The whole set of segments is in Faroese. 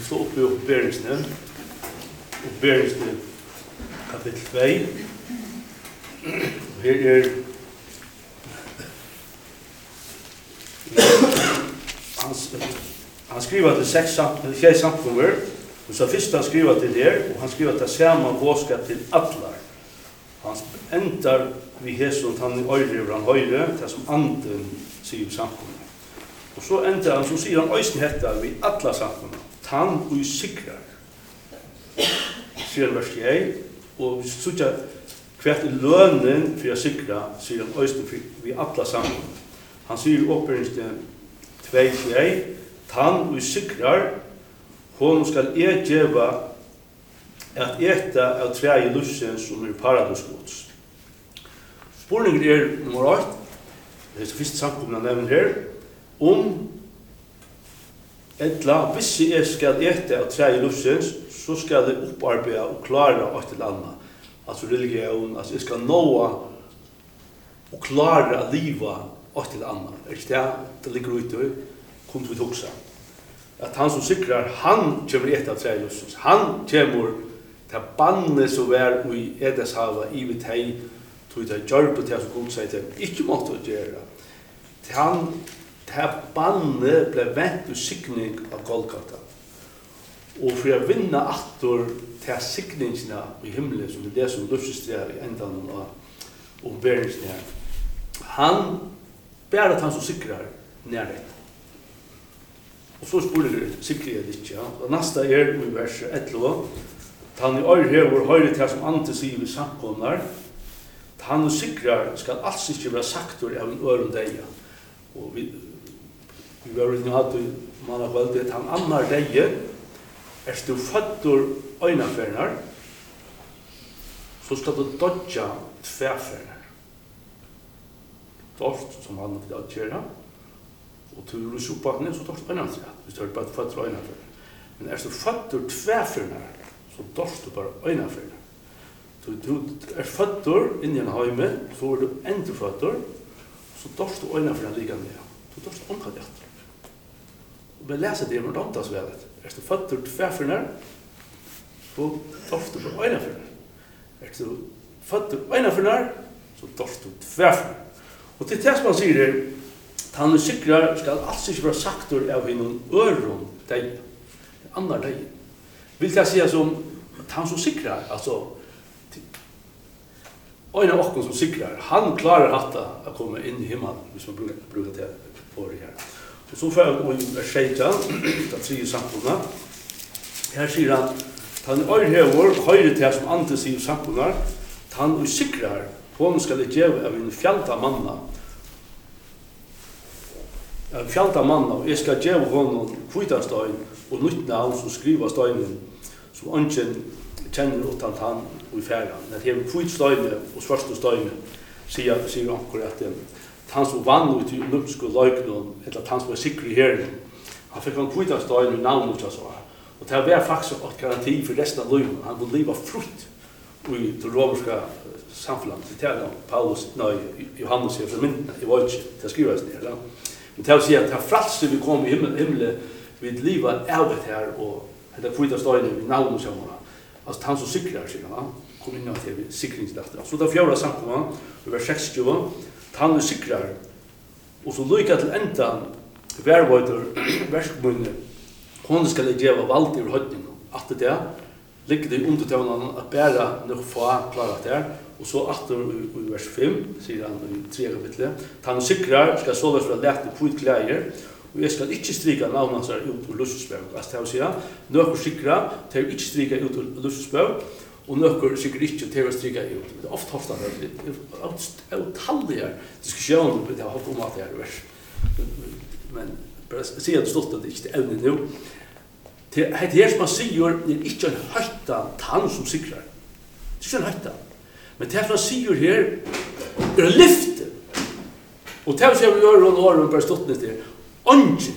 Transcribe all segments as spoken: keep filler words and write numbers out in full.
slå upp i Åpenbaringsene. Åpenbaringsene kapitel två. Her er han, han skriver til seks tjej samfunner, og så først han skriver til der, og han skriver til samme bådskap til atler. Han endar vi hesson han i øyre over han høyre, det som anden sier samfunnet. Og så endar han, så sier han øysen hetta vi atler samfunnet, tann og sikrar. Sier han vers tjej, og vi sutja hvert er lønnen for å sikra, sier han øysen vi atler samfunnet. Han sier i Åpenbaringsene två tjej, tann og sikrar, hon skal e djeva at eta av træi lussens som er paradisgods. Spurningen er nummer åtte, det er så første samkomna nevner her, om etla, hvis jeg skal eta av træi lussens, så skal jeg opparbeida og klara alt til anna. Altså religion, altså jeg skal nåa og klara liva alt til anna. Er ikke det? Det ligger ute, kom til vi toksa. At han som sikrar, han kommer et av træi lussens. Han kommer til banne som er i Edeshava, i vidt hei, tog det gjør på det som god sier til, ikke måtte å gjøre. Til han, til banne ble vent og sikning av Golgata. Og for å vinne atter til sikningsene i himmelen, som er det som lussestrer i endan av Åpenbaringsene her. Han ber at han som sikrar nærhet. Og så spør jeg sikrer jeg det ikke. Ja. Og neste er i vers elleve. Han i øyre hever høyre til som ante sier vi samkomnar. Han og sikrar skal alls ikke være saktor av en øren deia. Og vi, vi var inne hatt i manna kveld at han annar deie er du fødder øynafernar, så skal du dodja tverfernar. Dorst som han vil gjøre, og til du russ oppakne, så dorst øynafernar. Hvis du har bare fødder øynafernar. Men er du fødder tverfernar, så dorst du bare øynafernar. Du, du er fødder inn i en heime, så er du endefødder, så dorst du øynafernar liga ned. Du dorst omkant hjertet. Og vi leser det med domtas velet. Er du fødder tverfernar, så dorst du bare øynafernar. Er du fødder øynafernar, så dorst du tverfernar. Og til det som han sier er, han er sikrar skal alls ikke være saktor av hinnom øron deg, annar deg. Vil jeg si som at han som sikrar, altså, en av okken som sikrar, han klarer hatta å komme inn i himmelen, hvis man bruker, bruker det på det her. Og så får jeg å skjeita, det tredje samfunnet. Her sier han, han er øyrehever, høyre til som andre sier samfunnet, han er sikrar, hon skal det gjøre av en fjallta manna, av fjallta manna, og jeg skal gjøre honom kvitastøyen, og nytt navn som skriver støynen, som ønsken kjenner utan han og i færan. Det er kvitstøyne og svarste støyne, sier, sier akkurat at han som vann ut i olympiske løykene, eller at han som er sikker i herren, han fikk han kvitastøyne med navn ut av så. Og det var faktisk et garanti for resten av løyene. Han ville leve frukt i det romerske samfunnet. Det er Paulus, nei, Johannes sier fra myndene, jeg var ikke, det skriver jeg ned. Men det er å si at det er fralse vi kom i himmelen, vi livet av det her, og det er kvita støyne i navn og sammen. Altså han som sikrer, sier han, kom inn til sikringslefter. Så det er fjorda samkommet, det var sekstjue, han er sikrer, og så lykka til enda vervøyder, verskmunne, hun skal gjøre valgt i høyden, at det er, ligger det undertøvnene at bæra nok få klarat det her, og så atter i vers fem, sier han i tre kapitlet, han sikrer skal således være lett på ut klæger, og jeg skal ikke strika navnet seg ut ur Lussesbøg. Altså det vil si, nøkker sikra til å ikke strika ut ur Lussesbøg, og nøkker sikkert ikke til å strika ut. Det er ofte ofte det er utallige diskusjoner vi har hatt om at det er vers. Men bare si at det stått at det ikke er evne nå. Det her som han sier, det er ikke en høyta til han som sikrar. Det er ikke en høyta. Men det som han sier her, er en lyfte. Og det som vi gjør rundt året, bare stått ned til, Ongen.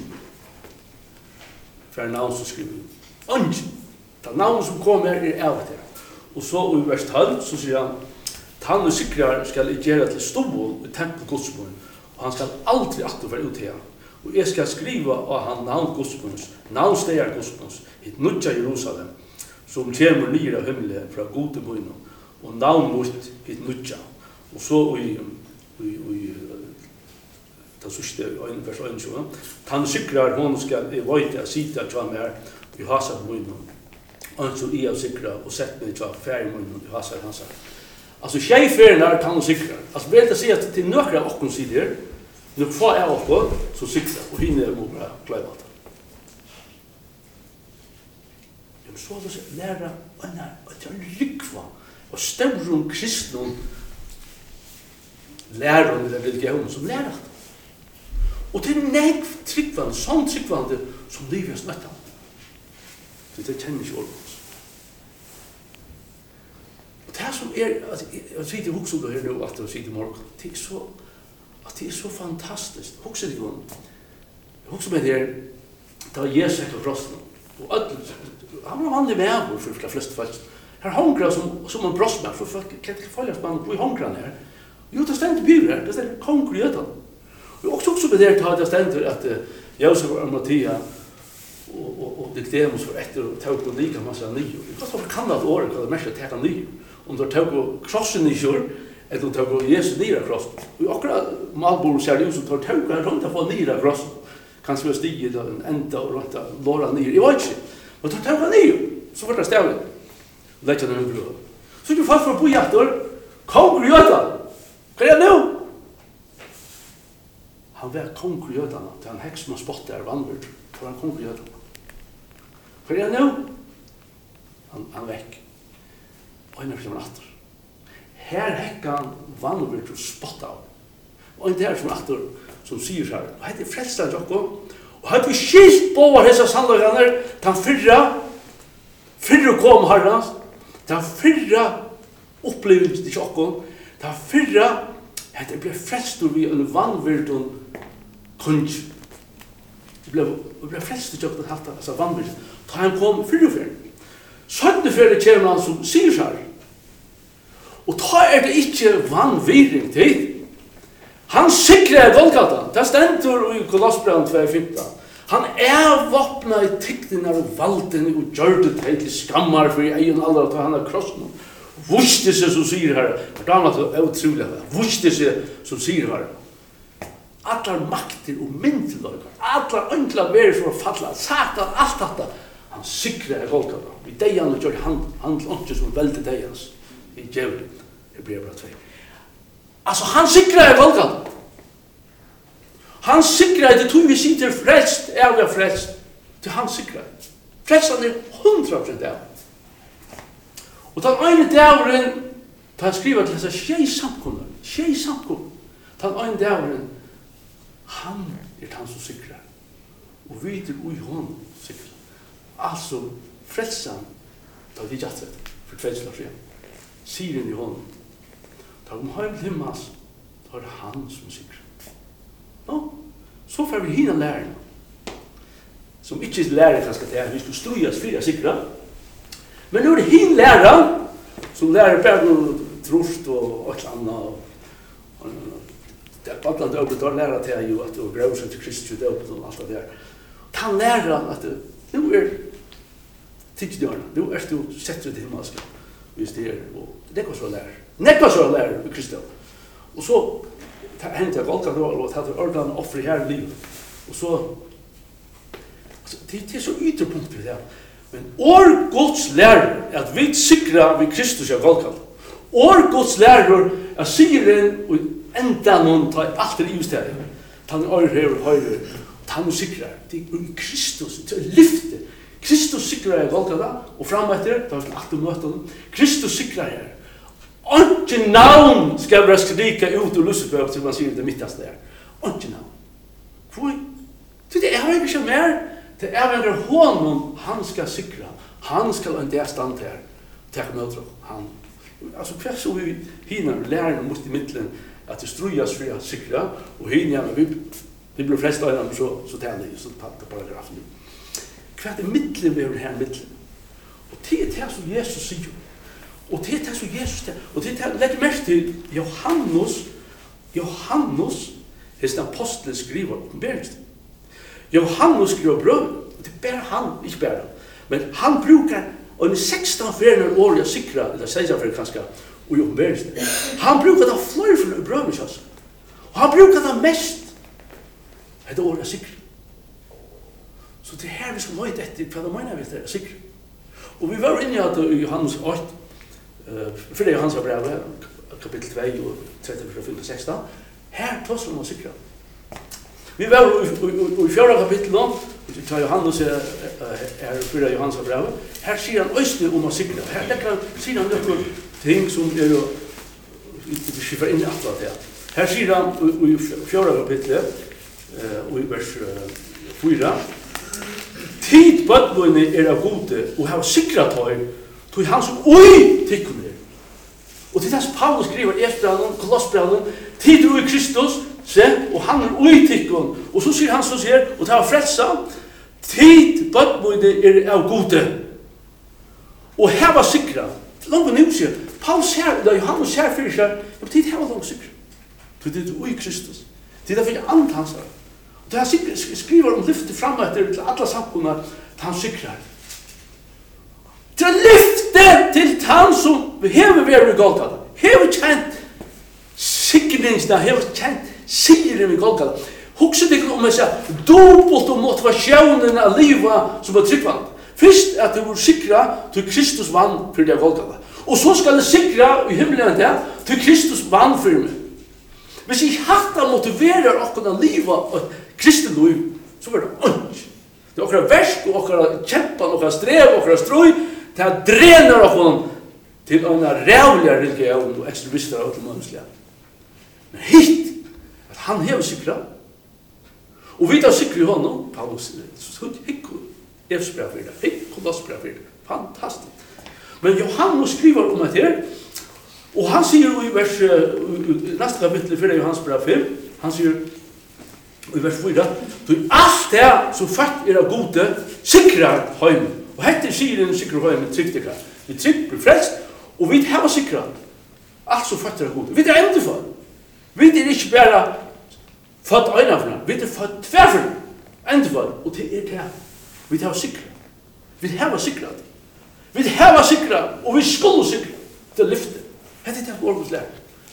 For navn som skriver. Ongen. Det navn som kommer er av det. Og så i vers tolv så sier han, han og sikrar skal gjøre til stål i tempel godsmålen, og han skal aldri akter være ut her. Og jeg skal skriva av han navn Gudsbunds, navn stegar Gudsbunds, et nudja Jerusalem, som kommer nere av himmelen fra gode bøyne, og navn mot et nudja. Og så i, i, i den sørste vers tjueén, han sikrar hon skal, jeg vet jeg sita tja mer i hasa bøyne, og så i av sikra og sett meg tja færre bøyne i hasa hansa. Altså, tjeiferien er kan sikra. Altså, vel til å si at til nøkra av okken sider, når få er okken, så sikra, og hinne må bare gløyma det. Men så er det læra, og det er rikva, og staurum kristnum, lærum eller religion som lærer det. Og det er nek tryggvande, sånn tryggvande, som livet er smøtta. Det er kjenner ikke ordet. Og det som er, jeg sier til hoksa her nå, at jeg sier til morgen, det er så, at det er så fantastisk. Hoksa det ikke om, hoksa med det her, da Jesus er på krossen, og han var vanlig med for de fleste folk. Her hongra som, som en brostmann, for folk kan ikke følge spann, hvor hongra han er. Jo, det stender bibel her, det stender konger i jødan. Og også også med det her, det stender at Josef og Arimathea og, og, og Nicodemus var etter og tog og lika masse nye. Det kan være kallet året hva det mest er teka nye. Om du tog og krossen i kjør, eller du tog og Jesu nye av krossen. Og akkurat Malbor ser det ut som tar tog og rundt å få nye av krossen. Kanskje vi har stiget en enda og rundt å låra nye. Jeg vet ikke. Men tar tog og nye, så får det stavlig. Og det er ikke den hundre. Så er det folk for å bo i etter. Konger i jødan. Hva er det nå? Han var konger i jødan. Det er en heks som har spott der vannbord. For han konger i jødan. Hva er det nå? Han, han vekk. Og han er som en atter. Her hekka han vannbord og spott av. Og en der som en atter som sier her. Og hette er frelstad jokko. Og hette vi skilt på hva hessa sandlagene. Den fyrra. Fyrra kom herrens. Den fyrra opplevelse til jokko. Ta fyrra, hette ble frelstur vi en vannvirt og kunj. Vi ble, ble frelstur til å hatt altså vannvirt. Ta han kom fyrra fyrir. Sønne fyrir kommer han som sier seg. Og ta er det ikke vannviring til. Han sikrer Golgata. Det stendur i Kolossbrevet två femton. Han er våpna i tikkene og valden og gjør det til skammar for i egen alder at han er krossen. Vurste seg som sier her, for da er det utrolig, vurste seg som sier her, allar makter og myndeløyker, allar ønkla verer for å falla, satan, alt dette, han sikrer Golgata. I deian og gjør han, han ikke som veldig deians, i djevelen, i brevbrev två. Altså, han sikrer Golgata. Han sikrer det tog vi sitter frelst, er vi frelst, til han sikrer. Frelsen er hundra prosent av. Og den ene dæveren, da han skriver til disse tjei samkommer, tjei samkommer, den ene dæveren, han er den som sikrer. Og vi til ui hånd sikrer. Altså, frelsen, da vi gjør det, for kveldsla frem, sier inn i hånden. Da om heim til himmels, da er det han som sikrer. Nå, så får vi hina læreren, som ikke lærer kanskje til at vi skulle strujas fyrir sikra. Men nu er det hin læreren, som lærer bare noe trost og et eller annet. Det er bare blant døpet, da lærer til jo at du grøver seg til Kristus døpet og alt det der. Han lærer at nu er tidsdjørn, nu er du sett ut i himmelsk, hvis det er, og det er hva så lærer. Nekva så lærer med Kristus. Og så hentet jeg Golgata og tatt det ordene offer i her livet. Og så, det er så ytterpunkt for det. Men år Guds lærer er at vi sikrer vi Kristus av Golgata. År Guds lærer er sigeren og enda noen tar alt til livsstedet. Han er høyre og høyre. Han er sikrer. Det er Kristus, det er lyftet. Kristus sikrer av Golgata, og fremetter, da er det alt om møtene. Kristus sikrer her. Ikke navn skal være skrika ut og lussebøk til man sier det midtaste der. Ikke navn. Hvor? Det er ikke mer. Det er vel honom han skal sikra. Han skal en del stand her. Takk med utro. Han. Altså hva så vi hinner lærerne mot i middelen at det strujas for å sikra og hinner vi vi blir flest av dem så så tæller vi så patter paragrafen. Hva er middelen vi har her middelen? Og det er det som Jesus sier. Og det er det som Jesus sier. Og det er det legg merke til Johannes Johannes er den apostel skriver oppenbergelsen. Johannes skriver brøv, det er bare han, ikke bare. Men han brukar en sexton ferner år jag sikra, eller säger för kanske, och jag bärs. Han brukar det flöjt för bröven så. Och han brukar det mest. Det år jag sikra. Så det här vi ska möta efter vad de menar vi det sikra. Och vi var inne i att Johannes åtta, för det är Johannes brev, kapitel två och trettiofyra till sexton. Här tar som sikra. Vi var i fjärde kapitlet då, vi tar Johannes är fyra Johannes brev. Här säger han östne om att sikra. Här lägger säger han några ting som är ju vi skiftar in i allt det. Här säger han i fjärde kapitlet och i vers fyra. Tid badvunne är av gode och har sikrat höj till hans oj tycker och till hans Paulus skriver efter han Kolossbrevet tid i Kristus se och han är oj tycker och så säger han så säger och tar frälsa tid badvunne är av gode och här var sikra långt nu säger Paulus här där Johannes säger för sig jag tid här var långt sikra till det i Kristus till det för antans det han skriver om lyfte fram till alla samkomna han sikrar. Till lyfte till han som hever varit Golgata. Hever känt sikringsna, hever känt sigren vid Golgata. Huxa dig om jag säger dubbelt om motivationen av livet som var tryggvand. Först att det var sikra till Kristus vann för det Golgata. Och så ska det sikra i himlen där till Kristus vann för mig. Hvis jeg hatt motiverer okkur livet kristen liv, så var det ont. Det er okkur versk, okkur kjempan, okkur strev, okkur strøy, det drener okkur til en rævlig religion og ekstremister av alle menneskelige. Men hit, at han hever sikra, og vi tar sikra i hånden, Paulus, så hikk Efsbrev for det, hikk Kolossbrev for det, fantastisk. Men Johannes skriver om det her, og han sier i vers, neste kapittel for det Johannes brev fem, han sier i vers fyra, «Du alt det som fatt er av gode, sikrar høyme». Og hette sier en sikrar høyme, trygg det kan. Vi trygg blir frelst, og vi har sikrar alt som fatt er av gode. Vi er enda for. Vi er ikke bare fatt øyne for, vi er fatt tver for, enda for, og det er det. Vi har sikrar. Vi har sikrar. Vi har sikrar, og vi skulle sikra til lyftet. Hette er det Borgos lær.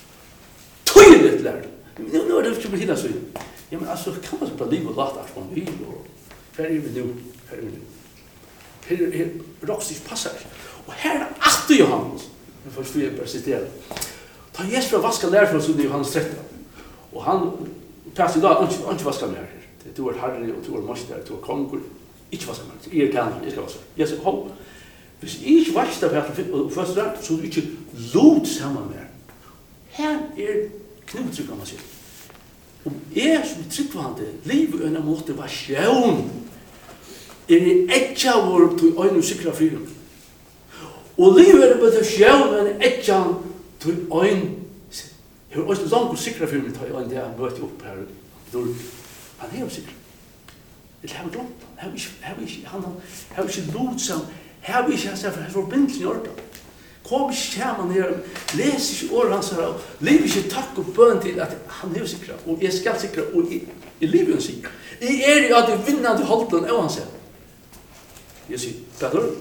Tøyligt lær. Nu er det ikke på hina så. Ja, men altså, kan man så bare liv og lata alt på en bil, og her er vi nu, her er vi nu. Her er rokstisk passar. Og her er alltid Johannes. Men først vil jeg bare sitere. Ta Jesus fra vaska lær fra sånn i Johannes tretton. Og han, pæst i dag, han ikke vaska mer her. Du er herre, og du er moster, du er konger. Ikke vaska mer. Jeg er kanon, jeg skal vaska. Jesus, hold. Hvis jeg ikke vakst av her og først rart, så er du ikke lot sammen med. Her er knuttrykk, man sier. Om jeg som er tryggvande, livet er en motivasjon, er i etja vår til øyne sikra fyren. Og livet er en motivasjon, er i etja til øyne, jeg har også langt å sikra fyren til øyne, det er møte opp her, han er jo sikra. Det har vi glemt, han har ikke lot sammen, her vil ikke ha for forbindelsen i ordet. Kom ikke sammen her, les ikke året hans her, lev ikke takk og bøn til at han er sikra, og jeg skal sikra, og jeg lever en sikra. Jeg er i at jeg vinner til holden av hans her. Jeg sier, Petter,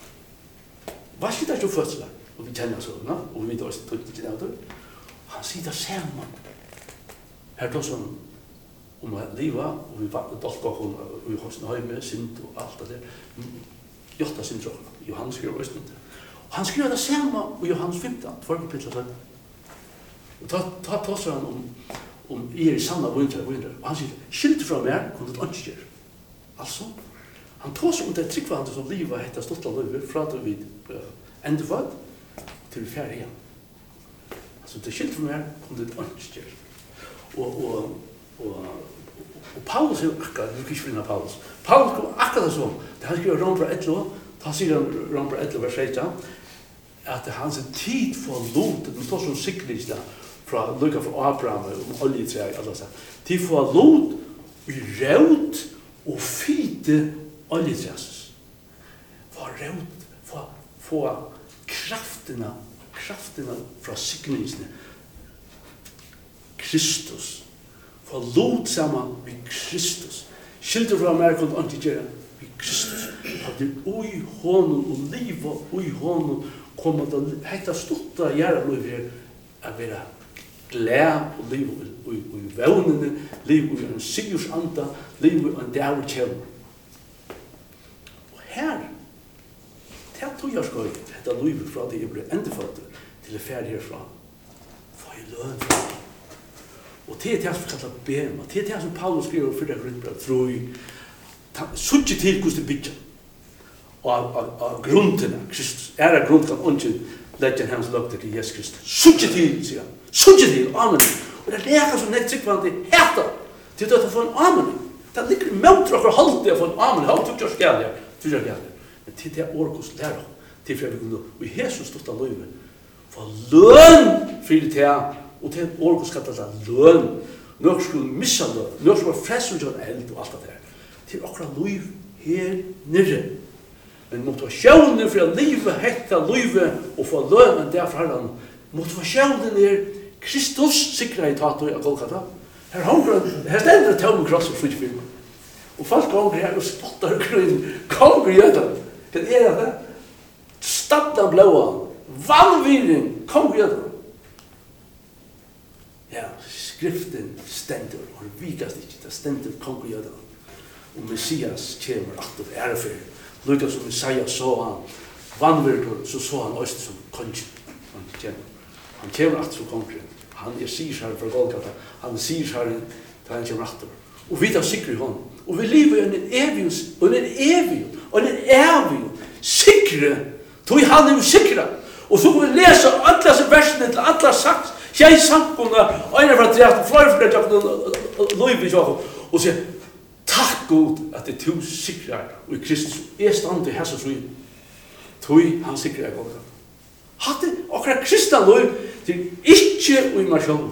hva skjer det til fødselen? Og vi kjenner oss over, og vi vet også tøyt til det. Han sier det sammen. Her tar sånn om å leve, og vi vakner dolka, og vi har sånn høyme, sint og alt det der. Jotta sin tråd, Johannes skriver også det. Og han skriver det samme i Johannes femton, for kapitlet sånn. Og ta, ta tåser han om, om jeg er i sanna vundre, vundre. Og han sier, skilt fra meg, kom det ikke gjør. Altså, han tåser om det tryggvande som livet heter stått av livet, fra det vid uh, endefødd til vi fjerde igjen. Altså, det skilt fra meg, kom det ikke gjør. Og, og, og, og Paulus er jo akkurat, du kan ikke finne Paulus. Paulus kom akkurat sånn, det han skriver Rombra elleve, da sier han Rombra elleve vers sexton, at hans tid for lot, det står sånn sikkerhetslig, fra Luka fra Abraham, om oljetræg, alle sånn, tid for lot, rød og fite oljetræs. For rød, for, for kraftene, kraftene fra sikkerhetslig, Kristus, for lot sammen med Kristus, Skilter fra meg kunne ikke gjøre vi Kristus. At det ui hånden og livet ui hånden kommer til å hette stått av gjøre lov her å være glad og liv i vevnene, liv i en sigurdsanda, liv i en dag og kjell. Og her, det tog jeg skal hette livet fra det jeg ble endefødt til å fære herfra. Få i løn fra det. Og det er det som kallar bema, det er det som Paulus skriver for det grunnbrev, tror jeg, suttje til hvordan det bygger. Og av grunnene, Kristus, er det grunn kan ikke legge hans løgter til Jesus Kristus. Suttje til, sier han. Suttje til, amen. Og det er leka som nekt sikkvandig heta til at få en amen. Det ligger møter dere halvt å få en amen. Han tog ikke skjell her, tog ikke skjell her. Men til det årgås lærer til for vi kunne, og Jesus stått av løyve, for løn for det og til årgås kallet det løn. Når skulle missa løn, når skulle være frelst og eld og alt det der. Til akkurat løyv her nere. Men motivasjonen for å livet hette løyve og få løn enn det fra han. Motivasjonen er Kristus sikra i tato av Golgata. Her hongra, her stender det tom kross og frutjefilm. Og folk gonger her og spottar grunn, gonger gjøda. Hva er det? Stadda blåa, vannviring, gonger gjøda. Ja, skriften stender, og det vikast ikke, det stender gonger gjøda. Og Messias kommer atter ærefer. Lukka som Messias så han, vannvirker, så så han øst som kongen. Han kommer. Han kommer atter som kongen. Han er sigsherren fra Golgata. Han er sigsherren til han kommer atter. Og vi tar sikre i hånden. Og vi lever i en evig, og en evig, og en evig sikre. Tog han er jo sikre. Og så kan vi lese alle disse versene til alle sagt. Jeg sankene, øyne fra treet, flere fra treet, løyve i sjokken. Og sier, takk Gud at det er to sikre og i Kristus. Jeg stand i hessa svin. Tog han sikre i Golgata. Hadde akkurat kristna løy til ikke og i meg selv.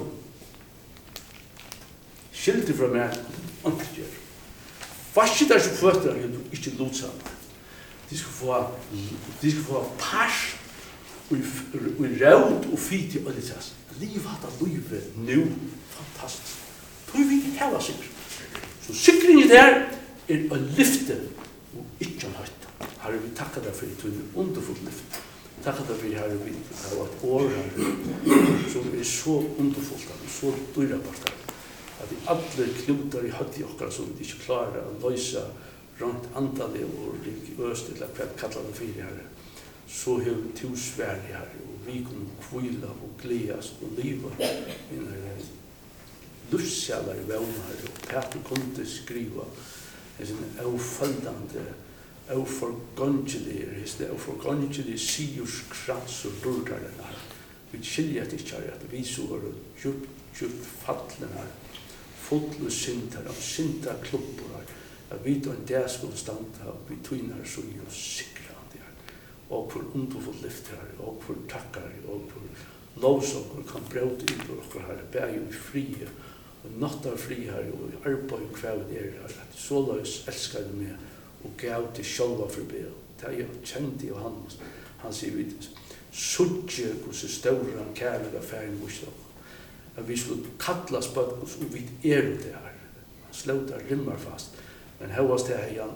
Skilter fra meg, antidgjør. Varsket er som føtter at du ikke lot sammen. De skal få, de skal få pers og råd og fit i oljetas. Liv hadde løyve nå. Fantastisk. Tror vi ikke heva sikker. Så sikringen der er å lyfte og ikke en høyt. Herre, vi takker deg for det, en underfull lyft. Takk at vi har vi har vært år her som er så underfullt og så dyrebart at de alle knutar i hatt i okkar som de ikke klarer å løse rundt antallet og religiøst eller hva kallar det for her. Så har vi to sverige her og vi kunne kvile og gledes og liva i en luftsjælar i vevna her og Peter kunne skriva en avfaldande og forgångelig, og forgångelig siurskrans og dårdaren her. Vi skiljer det ikke at vi så var djupt, djupt fattelen her, fotlu synder og synder klubber her, at vi da en dag skulle standa og vi tøyner så i oss sikra her, og for underfull lyft her, og for takkar, og for lovsokker kan brøte inn på okker her, bæg i frie, og nattar fri her, og i arbeid og kvæv det er her, at så løs elskar det med, og gav til sjálva forbi. Det er jo kjent i Johannes. Han sier vi, suttje hvordan større han kærlega færen vurs at vi skulle kalla spøk oss, og vi er det her. Han slåta rimmar fast. Men her var det her,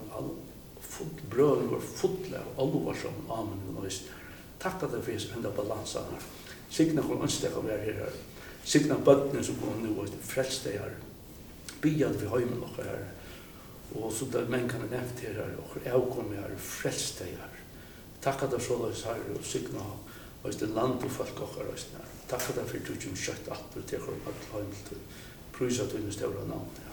brøden var fulle av alvorsom, amen og nøys. Takk at det finnes enda balansen her. Signa kom ønstek å være her. Signa bøttene som kom nå, og frelste her. Biad vi høymen okker her. Og så der menn kan nevnt her, og jeg kom her, frelste her. Takk at det så løs her, og signa og det land og folk okker her. Takk at det for du som kjøtt at du teker om alt høymen til. Prysa til en større navn.